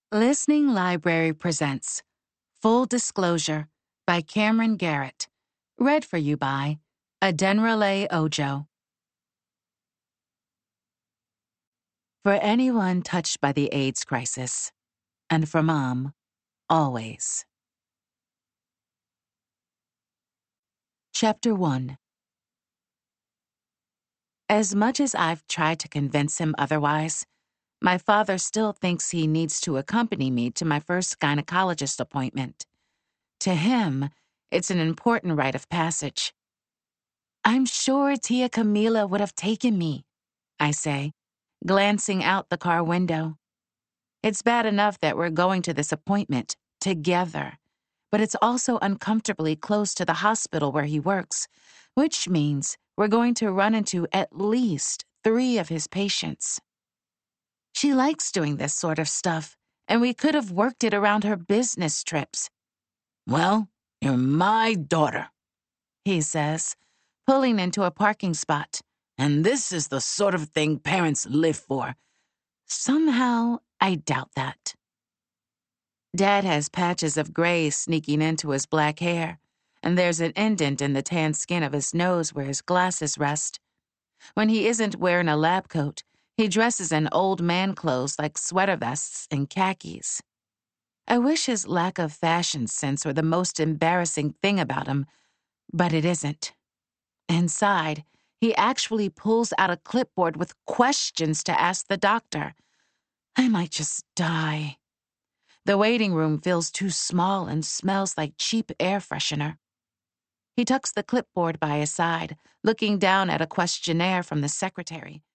Listening Library presents Full Disclosure by Cameron Garrett. Read for you by Adenrale Ojo. For anyone touched by the AIDS crisis, and for Mom, always. Chapter 1. As much as I've tried to convince him otherwise, my father still thinks he needs to accompany me to my first gynecologist appointment. To him, it's an important rite of passage. I'm sure Tia Camila would have taken me, I say, glancing out the car window. It's bad enough that we're going to this appointment together, but it's also uncomfortably close to the hospital where he works, which means we're going to run into at least 3 of his patients. She likes doing this sort of stuff, and we could have worked it around her business trips. Well, you're my daughter, he says, pulling into a parking spot. And this is the sort of thing parents live for. Somehow, I doubt that. Dad has patches of gray sneaking into his black hair, and there's an indent in the tan skin of his nose where his glasses rest. When he isn't wearing a lab coat, he dresses in old man clothes like sweater vests and khakis. I wish his lack of fashion sense were the most embarrassing thing about him, but it isn't. Inside, he actually pulls out a clipboard with questions to ask the doctor. I might just die. The waiting room feels too small and smells like cheap air freshener. He tucks the clipboard by his side, looking down at a questionnaire from the secretary,